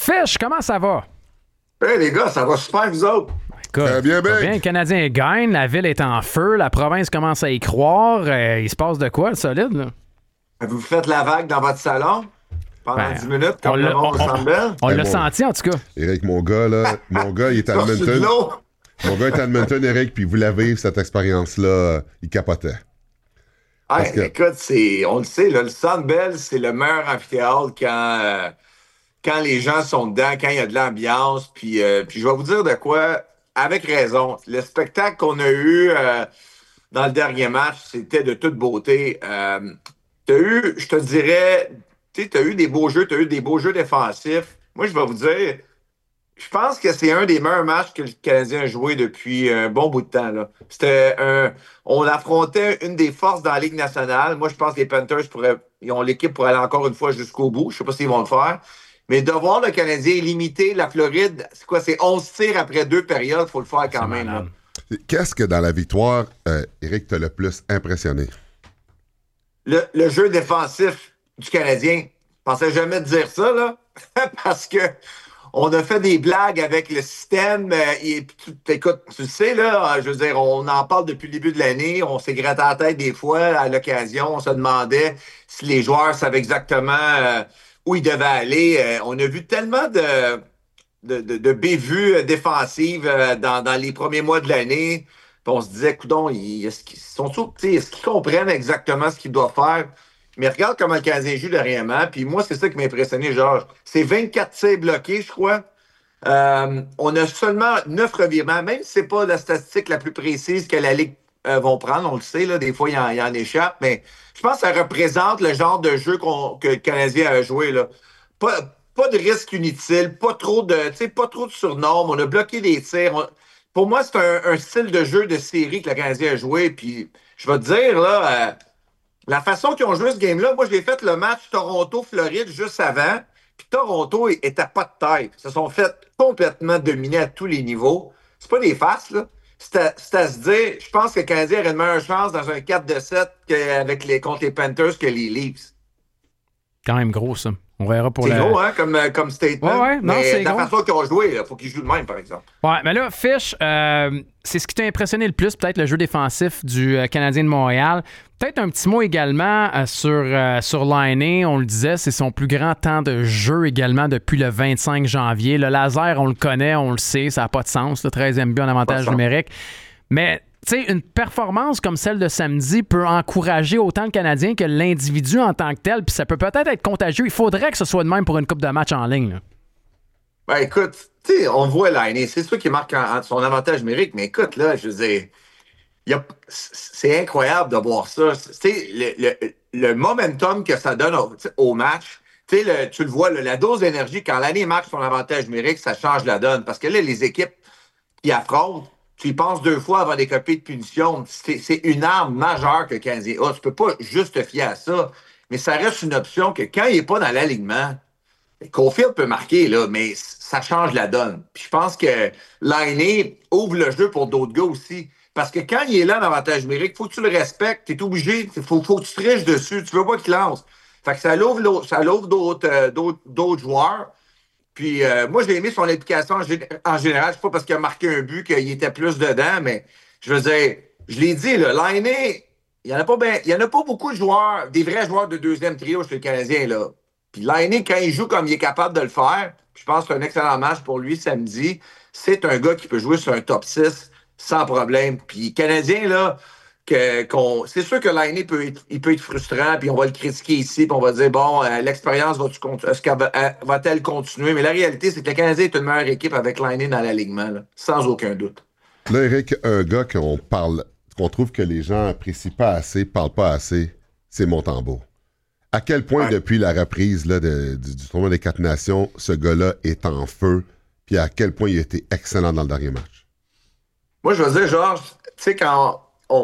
Fish, comment ça va? Hey les gars, ça va super, vous autres? Écoute, Très bien, bien. Le Canadien gagne, la ville est en feu, la province commence à y croire. Il se passe de quoi, le solide, là? Vous faites la vague dans votre salon pendant 10 minutes, comme le monde au Centre Bell? On l'a senti, en tout cas. Éric, mon gars, il est à Edmonton. Mon gars est à Edmonton, Éric, puis vous l'avez, cette expérience-là, il capotait. Écoute, on le sait, là, le Centre Bell, c'est le meilleur amphithéâtre quand les gens sont dedans, quand il y a de l'ambiance. Puis je vais vous dire de quoi, avec raison. Le spectacle qu'on a eu dans le dernier match, c'était de toute beauté. Je te dirais, tu as eu des beaux jeux, tu as eu des beaux jeux défensifs. Moi, je vais vous dire, je pense que c'est un des meilleurs matchs que le Canadien a joué depuis un bon bout de temps, là. On affrontait une des forces dans la Ligue nationale. Moi, je pense que les Panthers ils ont l'équipe pour aller encore une fois jusqu'au bout. Je sais pas s'ils vont le faire. Mais de voir le Canadien limiter la Floride, c'est quoi? C'est 11 tirs après 2 périodes. Il faut le faire quand même. Là. Qu'est-ce que dans la victoire, Éric, t'a le plus impressionné? Le jeu défensif du Canadien. Je pensais jamais te dire ça, là. Parce que on a fait des blagues avec le système. Écoute, tu le sais, là, je veux dire, on en parle depuis le début de l'année. On s'est gratté la tête des fois à l'occasion. On se demandait si les joueurs savaient exactement où ils devaient aller. On a vu tellement de bévues défensives dans les premiers mois de l'année. Puis on se disait, coudonc, est-ce qu'ils comprennent exactement ce qu'ils doivent faire? Mais regarde comment le Canadien joue derrière. Puis moi, c'est ça qui m'a impressionné, Georges. C'est 24 tirs bloqués, je crois. On a seulement 9 revirements, même si c'est pas la statistique la plus précise que la Ligue vont prendre. On le sait, là, des fois, il en échappe. Mais je pense que ça représente le genre de jeu que le Canadien a joué. Là. Pas de risque inutile, pas trop de surnormes. On a bloqué les tirs. Pour moi, c'est un style de jeu de série que le Canadien a joué. Puis je vais te dire, là... la façon qu'ils ont joué ce game-là, moi, j'ai fait le match Toronto-Floride juste avant, puis Toronto était pas de taille. Ils se sont fait complètement dominer à tous les niveaux. C'est pas des farces, là. C'est à se dire, je pense que le Canadien aurait une meilleure chance dans un 4-7 contre les Panthers que les Leafs. Quand même gros, ça. On verra pour c'est gros, hein, comme statement. Ouais, non, c'est la gros. façon qu'ils ont joué, il faut qu'ils jouent de même, par exemple. Ouais, mais là, Fish, c'est ce qui t'a impressionné le plus, peut-être le jeu défensif du Canadien de Montréal. Peut-être un petit mot également sur Laine. On le disait, c'est son plus grand temps de jeu également depuis le 25 janvier. Le laser, on le connaît, on le sait, ça n'a pas de sens. Le 13e but en avantage numérique. Mais... tu sais, une performance comme celle de samedi peut encourager autant le Canadien que l'individu en tant que tel, puis ça peut peut-être être contagieux. Il faudrait que ce soit de même pour une coupe de match en ligne. Là. Ben écoute, tu sais, on voit Laine, c'est sûr qu'il marque son avantage numérique, mais écoute, là, je veux dire, c'est incroyable de voir ça. Tu sais, le momentum que ça donne au match, tu sais, tu le vois, la dose d'énergie, quand Laine marque son avantage numérique, ça change la donne, parce que là, les équipes qui affrontent, tu y penses 2 fois avant des copies de punition. C'est une arme majeure que le Canadien a. Tu peux pas juste te fier à ça. Mais ça reste une option que quand il n'est pas dans l'alignement, Caulfield peut marquer, là, mais ça change la donne. Puis je pense que Laine ouvre le jeu pour d'autres gars aussi. Parce que quand il est là en avantage numérique, il faut que tu le respectes. Tu es obligé. Il faut que tu triches dessus. Tu veux pas qu'il lance. Fait que ça l'ouvre d'autres joueurs. Puis moi, je l'ai aimé son implication en général. C'est pas parce qu'il a marqué un but qu'il était plus dedans, mais je veux dire, je l'ai dit, là, Laine, il n'y en a pas beaucoup de joueurs, des vrais joueurs de deuxième trio chez le Canadien, là. Puis Laine, quand il joue comme il est capable de le faire, je pense que c'est un excellent match pour lui samedi. C'est un gars qui peut jouer sur un top 6 sans problème. Puis Canadien, là, c'est sûr que Laine peut être frustrant, puis on va le critiquer ici, puis on va dire, bon, l'expérience, est-ce qu'elle va-t-elle continuer? Mais la réalité, c'est que le Canadien est une meilleure équipe avec Laine dans l'alignement, là, sans aucun doute. Là, Éric, un gars qu'on trouve que les gens apprécient pas assez, parlent pas assez, c'est Montembeault. À quel point, depuis la reprise là, du tournoi des 4 nations, ce gars-là est en feu, puis à quel point il a été excellent dans le dernier match? Moi, je veux dire, Georges, tu sais, quand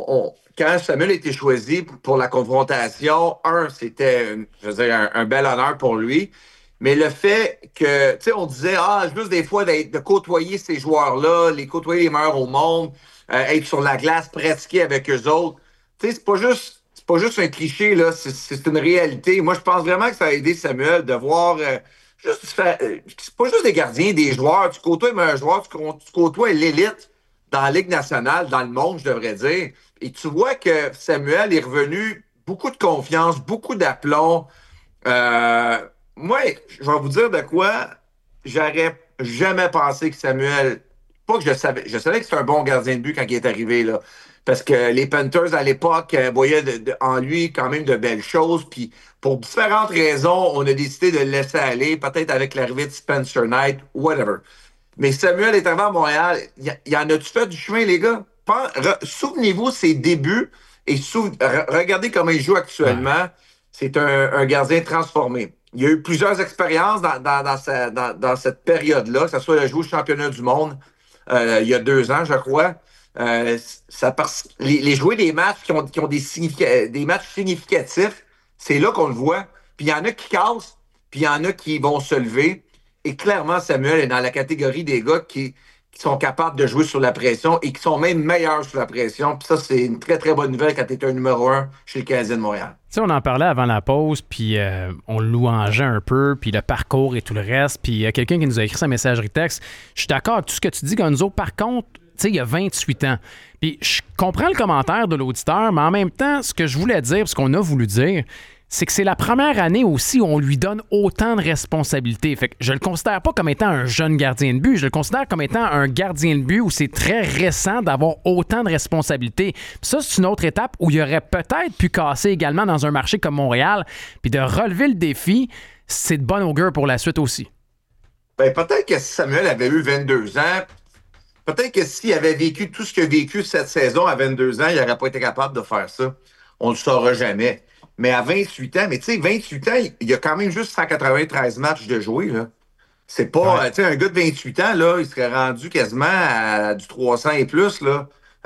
Samuel a été choisi pour la confrontation, c'était, un bel honneur pour lui. Mais le fait que, tu sais, on disait, juste des fois de côtoyer ces joueurs-là, les côtoyer les meilleurs au monde, être sur la glace, pratiquer avec eux autres. Tu sais, c'est pas juste un cliché, là, c'est une réalité. Moi, je pense vraiment que ça a aidé Samuel de voir c'est pas juste des gardiens, des joueurs. Tu côtoies un joueur, tu côtoies l'élite dans la Ligue nationale, dans le monde, je devrais dire. Et tu vois que Samuel est revenu beaucoup de confiance, beaucoup d'aplomb. Moi, je vais vous dire de quoi, j'aurais jamais pensé que Samuel. Pas que je savais que c'était un bon gardien de but quand il est arrivé, là. Parce que les Panthers, à l'époque, voyaient en lui quand même de belles choses. Puis, pour différentes raisons, on a décidé de le laisser aller, peut-être avec l'arrivée de Spencer Knight, whatever. Mais Samuel est arrivé à Montréal. Y en a-tu fait du chemin, les gars? Souvenez-vous ses débuts et regardez comment il joue actuellement. Ouais. C'est un gardien transformé. Il y a eu plusieurs expériences dans cette période-là, que ce soit le jouer au championnat du monde il y a 2 ans, je crois. Les jouer des matchs qui ont des matchs significatifs, c'est là qu'on le voit. Puis il y en a qui cassent, puis il y en a qui vont se lever. Et clairement, Samuel est dans la catégorie des gars qui sont capables de jouer sur la pression et qui sont même meilleurs sur la pression. Puis ça, c'est une très, très bonne nouvelle quand tu es un numéro 1 chez le Canadien de Montréal. Tu sais, on en parlait avant la pause, puis on le louangeait un peu, puis le parcours et tout le reste. Puis il y a quelqu'un qui nous a écrit sa messagerie texte. Je suis d'accord avec tout ce que tu dis, Gonzo. Par contre, tu sais, il y a 28 ans. Puis je comprends le commentaire de l'auditeur, mais en même temps, ce que je voulais dire, ce qu'on a voulu dire, c'est que c'est la première année aussi où on lui donne autant de responsabilités. Fait que je le considère pas comme étant un jeune gardien de but, je le considère comme étant un gardien de but où c'est très récent d'avoir autant de responsabilités. Puis ça, c'est une autre étape où il aurait peut-être pu casser également dans un marché comme Montréal, puis de relever le défi, c'est de bon augure pour la suite aussi. Ben, peut-être que si Samuel avait eu 22 ans, peut-être que s'il avait vécu tout ce qu'il a vécu cette saison à 22 ans, il n'aurait pas été capable de faire ça. On ne le saura jamais. Mais à 28 ans, mais tu sais, 28 ans, il y a quand même juste 193 matchs de jouer, là. C'est pas, tu sais, un gars de 28 ans, là, il serait rendu quasiment à du 300 et plus, là.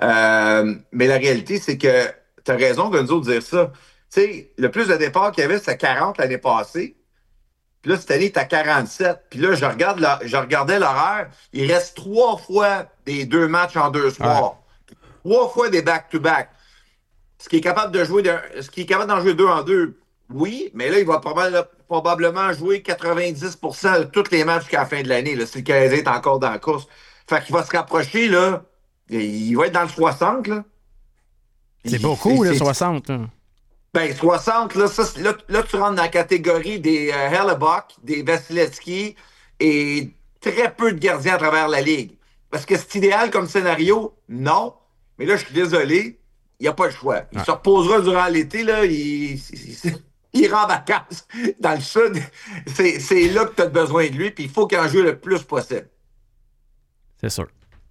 Mais la réalité, c'est que tu as raison, Gonzo, de dire ça. Tu sais, le plus de départs qu'il y avait, c'était 40 l'année passée. Puis là, cette année, il est à 47. Puis là, je regardais l'horaire. Il reste 3 fois des 2 matchs en 2 soirs. 3 fois des back-to-back. Ce qui est capable d'en jouer 2 en 2, oui, mais là, il va probablement jouer 90% de tous les matchs jusqu'à la fin de l'année, là, si le Canadien est encore dans la course. Fait qu'il va se rapprocher, là. Il va être dans le 60, là. C'est beaucoup, le 60. Là. Ben, 60, là, là, tu rentres dans la catégorie des Hellebuck, des Vasilevski et très peu de gardiens à travers la Ligue. Parce que c'est idéal comme scénario? Non. Mais là, je suis désolé. Il n'y a pas le choix. Il se reposera durant l'été, là. Il ira en vacances dans le sud. C'est là que tu as besoin de lui, puis il faut qu'il en joue le plus possible. C'est sûr.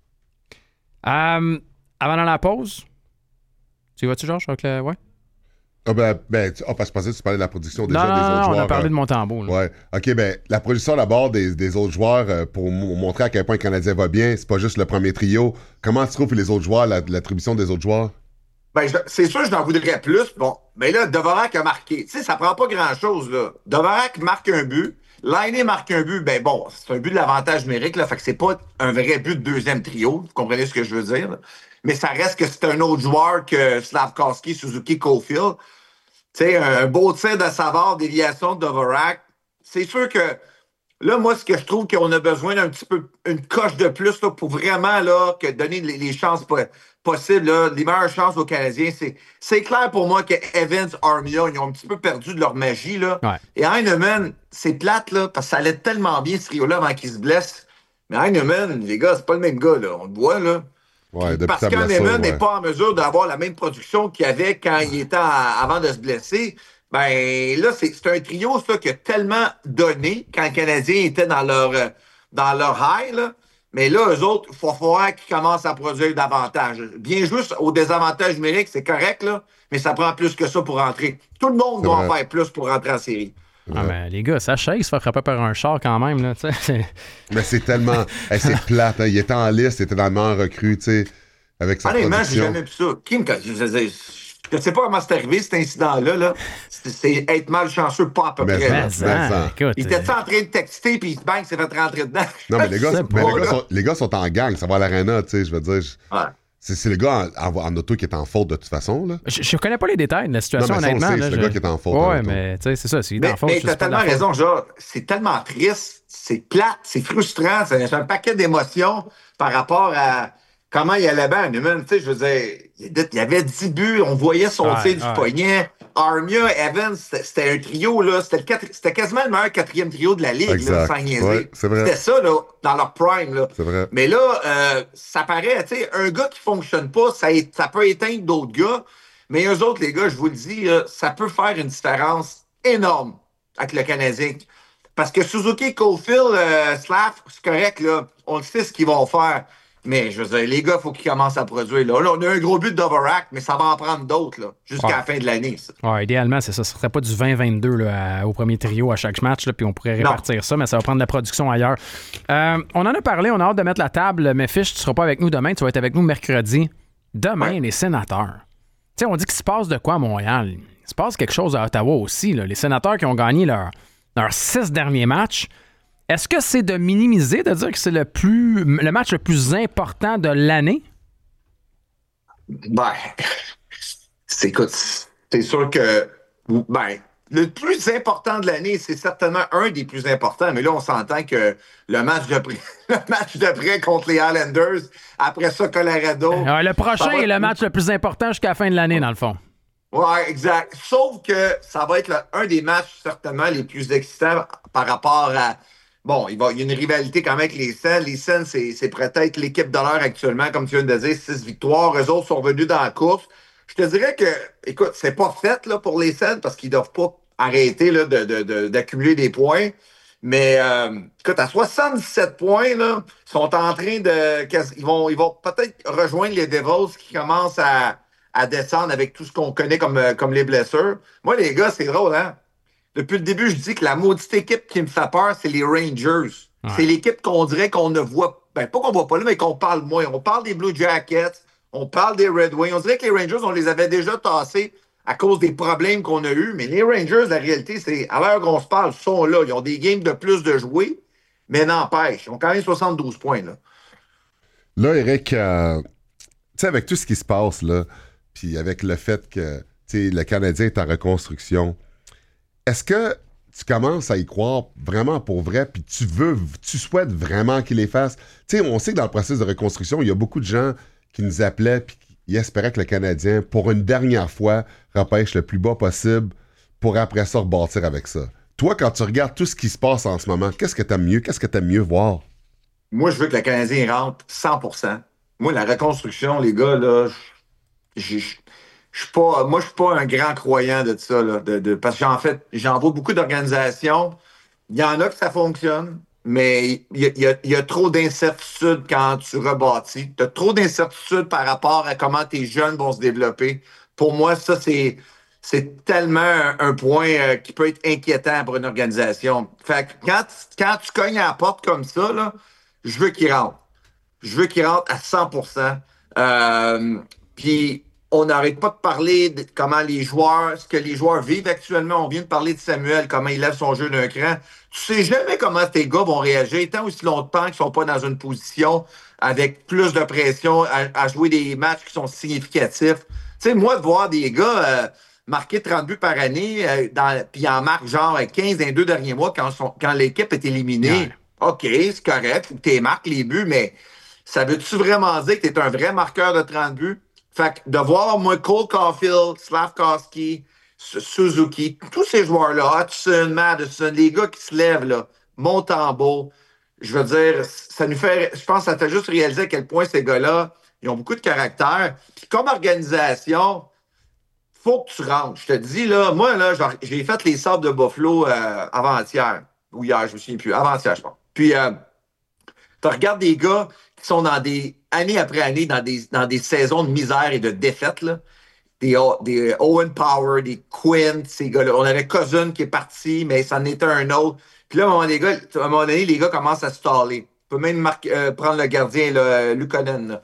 Avant dans la pause, tu vas-tu, Georges, avec le... Ouais? Parce que tu parlais de la production déjà des autres joueurs. On a parlé de Montembeault. Ouais. OK, la production d'abord des autres joueurs pour montrer à quel point le Canadien va bien, c'est pas juste le premier trio. Comment tu trouves les autres joueurs, l'attribution des autres joueurs? Ben, c'est sûr que je n'en voudrais plus. Bon, mais là, Dvorak a marqué. Tu sais, ça prend pas grand-chose, là. Dvorak marque un but. Laine marque un but. Ben bon, c'est un but de l'avantage numérique, là. Fait que c'est pas un vrai but de deuxième trio. Vous comprenez ce que je veux dire, là? Mais ça reste que c'est un autre joueur que Slavkovski, Suzuki, Caulfield. Tu sais, un beau tir de Savard, déviation de Dvorak. C'est sûr que là, moi, ce que je trouve qu'on a besoin d'un petit peu, une coche de plus là, pour vraiment là, que donner les chances possibles, là, les meilleures chances aux Canadiens. C'est clair pour moi que Evans, Armia, ils ont un petit peu perdu de leur magie. Là. Ouais. Et Heinemann, c'est plate là, parce que ça allait tellement bien ce trio-là avant qu'il se blesse. Mais Heinemann, les gars, c'est pas le même gars. Là. On le voit. Là. Ouais, parce qu'Heinemann n'est pas en mesure d'avoir la même production qu'il avait quand il était avant de se blesser. Ben là, c'est un trio ça, qui a tellement donné quand les Canadiens étaient dans leur high. Là. Mais là, eux autres, il faut falloir qu'ils commencent à produire davantage. Bien juste au désavantage numérique, c'est correct, là, mais ça prend plus que ça pour rentrer. Tout le monde doit en faire plus pour rentrer en série. Ah, mais les gars, Sacha, il se fait frapper par un char quand même. Là, mais c'est tellement... c'est plate. Hein. Il était en liste, il était dans le meilleur recru, tu sais, avec sa honnêtement, production. J'ai jamais vu ça. Kim, je ne sais pas comment c'est arrivé, cet incident-là. Là. C'est être malchanceux, pas à peu près. Il était en train de texter, puis bang, il s'est fait rentrer dedans. Non, mais les gars sont en gang, ça va à l'aréna, tu sais, je veux dire. C'est le gars en auto qui est en faute de toute façon. Là. Je connais pas les détails de la situation, Non, mais honnêtement. c'est le gars qui est en faute. Ouais, mais tu sais, c'est ça. S'il est en faute, mais je t'as sais pas de tellement la faute. raison, genre, c'est tellement triste, c'est plate, c'est frustrant, c'est un paquet d'émotions par rapport à comment il allait bien. Tu sais, je veux dire, il y avait 10 buts, on voyait son tir du poignet. Armia, Evans, c'était un trio, là. C'était quasiment le meilleur quatrième trio de la Ligue, là, sans niaiser. Ouais, c'était ça, là, dans leur prime, là. C'est vrai. Mais là, ça paraît, tu sais, un gars qui fonctionne pas, ça peut éteindre d'autres gars. Mais eux autres, les gars, je vous le dis, ça peut faire une différence énorme avec le Canadien. Parce que Suzuki, Caulfield, Slav, c'est correct, là. On le sait ce qu'ils vont faire. Mais, je veux dire, les gars, il faut qu'ils commencent à produire. Là, on a un gros but d'Overact, mais ça va en prendre d'autres, là, jusqu'à la fin de l'année. Ouais, idéalement, c'est ça. Ce ne serait pas du 20-22 là, au premier trio à chaque match, là, puis on pourrait répartir ça, mais ça va prendre de la production ailleurs. On en a parlé, on a hâte de mettre la table. Mais Fish, tu ne seras pas avec nous demain, tu vas être avec nous mercredi. Demain, les sénateurs. Tu sais, on dit qu'il se passe de quoi à Montréal? Il se passe quelque chose à Ottawa aussi. Là. Les sénateurs qui ont gagné leurs 6 derniers matchs. Est-ce que c'est de minimiser, de dire que c'est le match le plus important de l'année? Ben, écoute, c'est sûr que le plus important de l'année, c'est certainement un des plus importants, mais là, on s'entend que le match d'après contre les Islanders, après ça, Colorado. Le prochain est le match le plus important jusqu'à la fin de l'année, dans le fond. Ouais, exact. Sauf que ça va être un des matchs certainement les plus excitants par rapport à... Bon, il y a une rivalité quand même avec les Sens. Les Sens, c'est peut-être l'équipe de l'heure actuellement, comme tu viens de dire, 6 victoires. Eux autres sont venus dans la course. Je te dirais que, écoute, c'est pas fait là, pour les Sens parce qu'ils doivent pas arrêter là, d'accumuler des points. Mais, écoute, à 77 points, là, ils sont en train de... Ils vont peut-être rejoindre les Devils qui commencent à descendre avec tout ce qu'on connaît comme les blessures. Moi, les gars, c'est drôle, hein? Depuis le début, je dis que la maudite équipe qui me fait peur, c'est les Rangers. Ouais. C'est l'équipe qu'on dirait qu'on ne voit... Ben, pas qu'on voit pas là, mais qu'on parle moins. On parle des Blue Jackets, on parle des Red Wings. On dirait que les Rangers, on les avait déjà tassés à cause des problèmes qu'on a eus. Mais les Rangers, la réalité, c'est à l'heure qu'on se parle, ils sont là. Ils ont des games de plus de jouer, mais n'empêche, ils ont quand même 72 points. Là, Eric, tu sais, avec tout ce qui se passe, là, puis avec le fait que le Canadien est en reconstruction, est-ce que tu commences à y croire vraiment pour vrai, puis tu souhaites vraiment qu'il les fasse? Tu sais, on sait que dans le processus de reconstruction, il y a beaucoup de gens qui nous appelaient puis qui espéraient que le Canadien, pour une dernière fois, repêche le plus bas possible pour après ça rebâtir avec ça. Toi, quand tu regardes tout ce qui se passe en ce moment, qu'est-ce que t'aimes mieux? Qu'est-ce que t'aimes mieux voir? Moi, je veux que le Canadien rentre 100%. Moi, la reconstruction, les gars, là, je suis pas un grand croyant de ça, là, parce que j'en vois beaucoup d'organisations. Il y en a que ça fonctionne, mais il y a trop d'incertitudes quand tu rebâtis. Tu as trop d'incertitudes par rapport à comment tes jeunes vont se développer. Pour moi, ça, c'est tellement un point qui peut être inquiétant pour une organisation. Fait que quand tu cognes à la porte comme ça, là, je veux qu'il rentre. Je veux qu'il rentre à 100%. Puis, on n'arrête pas de parler de comment ce que les joueurs vivent actuellement. On vient de parler de Samuel, comment il lève son jeu d'un cran. Tu sais jamais comment tes gars vont réagir tant aussi longtemps qu'ils ne sont pas dans une position avec plus de pression à jouer des matchs qui sont significatifs. Tu sais, moi, de voir des gars marquer 30 buts par année, puis ils en marquent genre 15 dans les 2 derniers mois quand l'équipe est éliminée. Ouais. OK, c'est correct, faut que tu marques les buts, mais ça veut-tu vraiment dire que tu es un vrai marqueur de 30 buts? Fait que de voir, moi, Cole Caulfield, Slavkovski, Suzuki, tous ces joueurs-là, Hudson, Madison, les gars qui se lèvent, là, Montembeault, je veux dire, ça nous fait... Je pense que ça t'a juste réalisé à quel point ces gars-là, ils ont beaucoup de caractère. Puis comme organisation, faut que tu rentres. Je te dis, là, moi, là, j'ai fait les Sabres de Buffalo avant-hier, ou hier, je me souviens plus, avant-hier, je pense. Puis, tu regardes des gars qui sont dans des année après année dans des saisons de misère et de défaite, là. Des Owen Power, des Quinn, ces gars-là. On avait Cousin qui est parti, mais ça en était un autre. Puis là, à un moment donné, les gars commencent à se staller. Tu peux même prendre le gardien, Lukonen.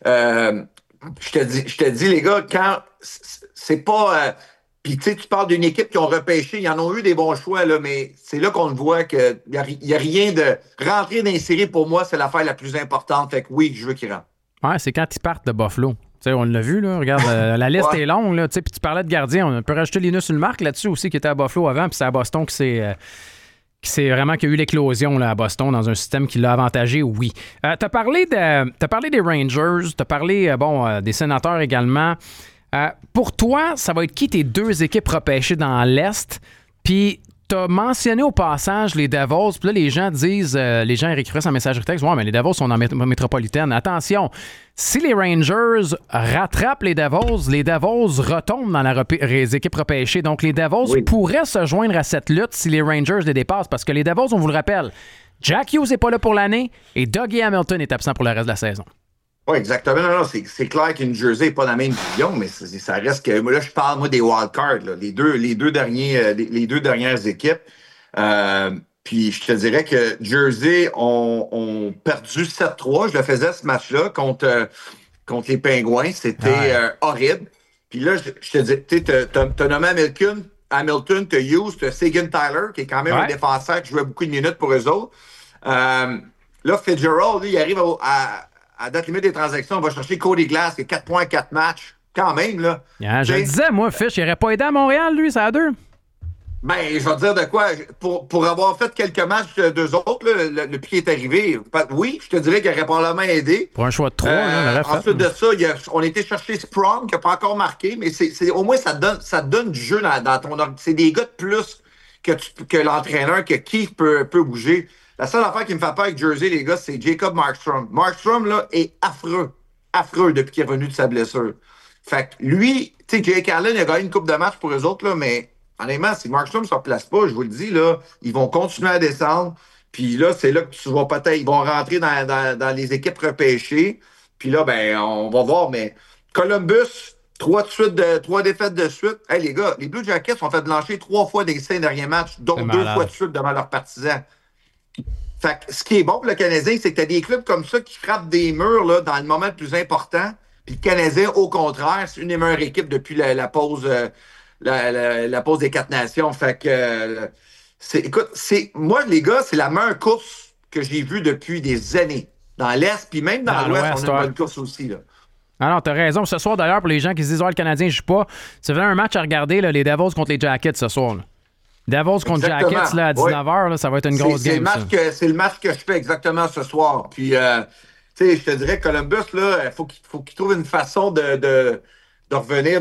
Je te dis, les gars, quand c'est pas... Puis, tu sais, tu parles d'une équipe qui ont repêché. Ils en ont eu des bons choix, là, mais c'est là qu'on le voit qu'il n'y a rien de... Rentrer dans les séries, pour moi, c'est l'affaire la plus importante. Fait que oui, je veux qu'il rentre. Ouais, c'est quand ils partent de Buffalo. T'sais, on l'a vu, là. Regarde, la liste est longue, là. Puis tu parlais de gardien. On peut rajouter Linus Ulmark là-dessus aussi, qui était à Buffalo avant, puis c'est à Boston qui c'est vraiment qu'il y a eu l'éclosion là, à Boston dans un système qui l'a avantagé, oui. T'as parlé des Rangers, t'as parlé des Sénateurs également. Pour toi, ça va être qui tes deux équipes repêchées dans l'Est? Puis t'as mentionné au passage les Devils, puis là, les gens écrivent en messagerie texte, ouais, mais les Devils sont en métropolitaine. Attention, si les Rangers rattrapent les Devils retombent dans les équipes repêchées. Donc, les Devils pourraient se joindre à cette lutte si les Rangers les dépassent, parce que les Devils, on vous le rappelle, Jack Hughes n'est pas là pour l'année et Dougie Hamilton est absent pour le reste de la saison. Oui, exactement. Non, c'est clair qu'une Jersey n'est pas dans la même division, mais ça reste que. Moi, là, je parle, des wildcards, les deux dernières équipes. Puis, je te dirais que Jersey ont perdu 7-3. Je le faisais ce match-là contre les Penguins. C'était horrible. Puis là, je te dis, tu as nommé Hamilton, tu as Hughes, tu as Sagan Tyler, qui est quand même un défenseur qui jouait beaucoup de minutes pour eux autres. Là, Fitzgerald, lui, il arrive à date limite des transactions, on va chercher Cody Glass, qui a 4 points, 4 matchs. Quand même, là. Je le disais, moi, Fish, il n'aurait pas aidé à Montréal, lui, ça a deux. Ben, je vais te dire de quoi. Pour avoir fait quelques matchs d'eux autres, là, le pied est arrivé. Oui, je te dirais qu'il aurait probablement aidé. Pour un choix de 3, ensuite de ça, on a été chercher Sprong, qui n'a pas encore marqué, mais au moins, ça te donne du jeu dans ton... C'est des gars de plus que l'entraîneur, que Keith peut bouger. La seule affaire qui me fait peur avec Jersey, les gars, c'est Jacob Markstrom. Markstrom, là, est affreux depuis qu'il est revenu de sa blessure. Fait que lui, tu sais, Jake Allen, il a gagné une coupe de match pour eux autres, là, mais honnêtement, si Markstrom ne se replace pas, je vous le dis, là, ils vont continuer à descendre. Puis là, c'est là que tu vas peut-être, ils vont rentrer dans les équipes repêchées. Puis là, ben, on va voir, mais Columbus, 3 défaites de suite. Hey, les gars, les Blue Jackets ont fait blanchir 3 fois des 5 derniers matchs, dont 2 fois de suite devant leurs partisans. Fait que ce qui est bon pour le Canadien, c'est que tu as des clubs comme ça qui frappent des murs là, dans le moment le plus important. Puis le Canadien, au contraire, c'est une des meilleures équipes depuis la pause la pause des 4 nations. Fait que écoute, moi, les gars, c'est la meilleure course que j'ai vue depuis des années. Dans l'Est, puis même dans l'Ouest, on a une bonne course aussi. Là. Ah non, t'as raison. Ce soir, d'ailleurs, pour les gens qui se disent le Canadien ne joue pas, c'est vraiment un match à regarder, là, les Devils contre les Jackets ce soir. Là. Devils contre Jackets là, à 19h, là, ça va être une grosse game. C'est le match que je fais exactement ce soir. Puis, tu sais, je te dirais que Columbus, là, faut qu'il trouve une façon de revenir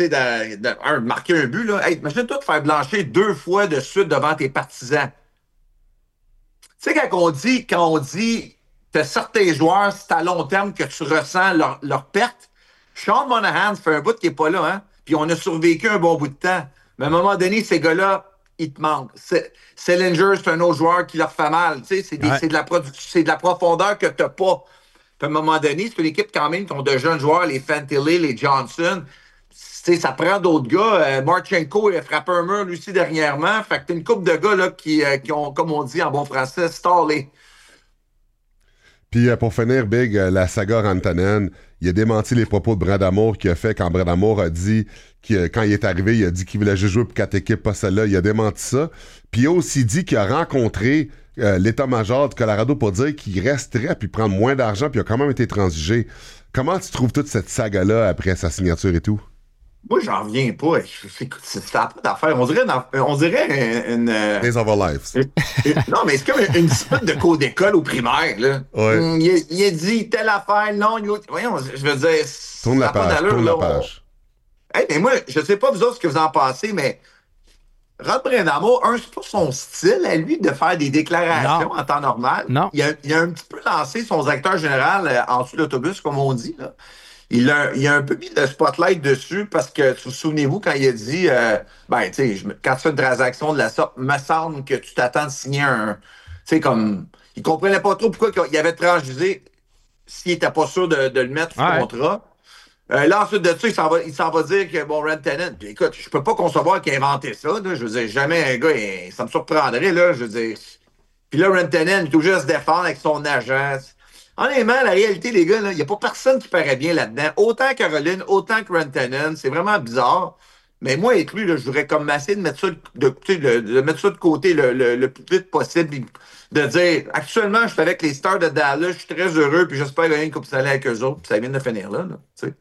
de marquer un but. Là. Hey, imagine-toi de faire blanchir 2 fois de suite devant tes partisans. Tu sais, quand on dit t'as certains joueurs, c'est à long terme que tu ressens leur perte. Sean Monahan, ça fait un bout qui n'est pas là, hein? Puis on a survécu un bon bout de temps. Mais à un moment donné, ces gars-là, ils te manquent. Sellinger, c'est un autre joueur qui leur fait mal. Tu sais, c'est de la profondeur que tu n'as pas. Puis à un moment donné, c'est une équipe quand même qui ont de jeunes joueurs, les Fantilli, les Johnson. Tu sais, ça prend d'autres gars. Marchenko, il a frappé un mur, lui aussi, dernièrement. Fait que t'as une couple de gars là, qui ont, comme on dit en bon français, stallé. Puis pour finir, Big, la saga Rantanen, il a démenti les propos de Brindamour qu'il a fait quand Brindamour a dit, quand il est arrivé, il a dit qu'il voulait juste jouer pour 4 équipes, pas celle-là. Il a démenti ça. Puis il a aussi dit qu'il a rencontré l'état-major de Colorado pour dire qu'il resterait puis prendre moins d'argent, puis il a quand même été transigé. Comment tu trouves toute cette saga-là après sa signature et tout? Moi, j'en reviens pas. Ça n'a pas d'affaire. On dirait une Days of Our Lives. Non, mais c'est comme une dispute de cours d'école au primaire. Là. Ouais. Il a dit telle affaire, non. Voyons, je veux dire... Tourne la page. Hey, mais moi, je sais pas vous autres ce que vous en pensez, mais Rod Brindamour, c'est pas son style à lui de faire des déclarations en temps normal. Non. Il a un petit peu lancé son directeur général en dessous de l'autobus, comme on dit, là. Il a un peu mis le spotlight dessus parce que, souvenez-vous, quand il a dit, tu sais, quand tu fais une transaction de la sorte, me semble que tu t'attends de signer un, tu sais, comme, il comprenait pas trop pourquoi il avait transgusé s'il était pas sûr de le mettre sous contrat. Là, ensuite de ça, il s'en va dire que, bon, Rantanen, écoute, je peux pas concevoir qu'il a inventé ça, là. Je veux dire, jamais un gars, ça me surprendrait, là, je veux dire. Puis là, Rantanen, il est obligé de se défendre avec son agent. Honnêtement, la réalité, les gars, il n'y a pas personne qui paraît bien là-dedans. Autant Caroline, autant que Rantanen. C'est vraiment bizarre. Mais moi, être lui, là, je voudrais comme essayer de mettre ça de mettre ça de côté le plus vite possible. De dire, actuellement, je suis avec les Stars de Dallas, je suis très heureux, puis j'espère gagner une Coupe Stanley avec eux autres, puis ça vient de finir là, tu sais.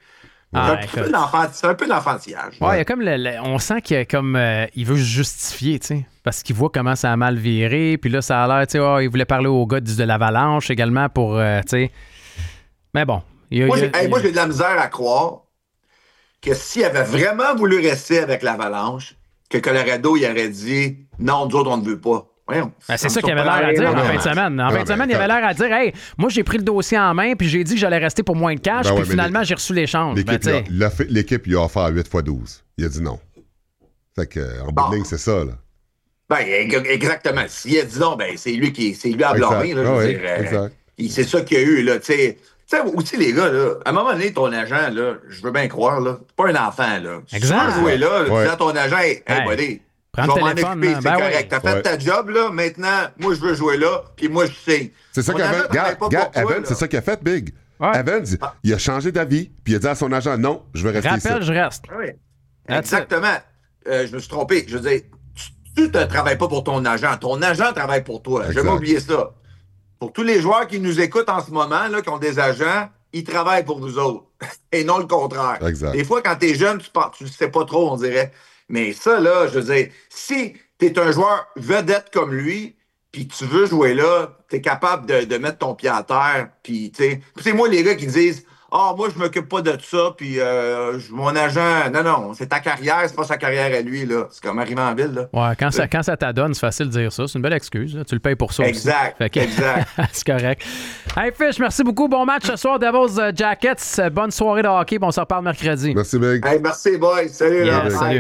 C'est un peu de l'enfantillage. Ouais, il y a comme on sent qu'il y a comme il veut se justifier, tu sais, parce qu'il voit comment ça a mal viré, puis là ça a l'air, tu sais, il voulait parler au gars de l'Avalanche également pour, tu sais. Mais bon, moi j'ai de la misère à croire que s'il avait vraiment voulu rester avec l'Avalanche, que Colorado il aurait dit non, nous autres on ne veut pas. Voyons, c'est ça qu'il avait l'air à dire en fin de semaine. En fin de semaine, il avait l'air à dire hey, moi j'ai pris le dossier en main, puis j'ai dit que j'allais rester pour moins de cash, puis finalement j'ai reçu l'échange. L'équipe lui a offert 8x12. Il a dit non. Fait que en bout de ligne, c'est ça, là. Ben, exactement. S'il a dit non, ben c'est lui à blâmer, là, je veux dire. C'est ça qu'il y a eu, là, tu sais. Tu sais, aussi, les gars, là, à un moment donné, ton agent, là, je veux bien croire, là, c'est pas un enfant, là. Exact. Tu peux jouer là, tu dis à ton agent, hey, buddy, prends je vais m'en le téléphone, occuper, c'est correct. T'as fait ta job, là, maintenant, moi, je veux jouer là, puis moi, je sais. C'est ça Evans, c'est ça qu'il a fait, Big. Ouais. Evans, il a changé d'avis, puis il a dit à son agent, non, je veux rester ici. Je reste. Oui. Exactement. Je me suis trompé. Je veux dire, tu ne travailles pas pour ton agent travaille pour toi. Je vais m'oublier ça. Pour tous les joueurs qui nous écoutent en ce moment, là, qui ont des agents, ils travaillent pour nous autres. Et non le contraire. Exact. Des fois, quand tu es jeune, tu ne sais pas trop, on dirait. Mais ça, là, je veux dire, si tu es un joueur vedette comme lui, puis tu veux jouer là, tu es capable de mettre ton pied à terre, puis tu sais. C'est moi, les gars qui disent moi, je m'occupe pas de ça, puis mon agent... Non, c'est ta carrière, c'est pas sa carrière à lui, là. C'est comme arriver en ville, là. Ouais, quand ça t'adonne, c'est facile de dire ça. C'est une belle excuse, là. Tu le payes pour ça exact, aussi. Exact. C'est correct. Hey, Fish, merci beaucoup. Bon match ce soir, Devils Jackets. Bonne soirée de hockey, on se reparle mercredi. Merci, Big. Hey, merci, boy. Salut, salut.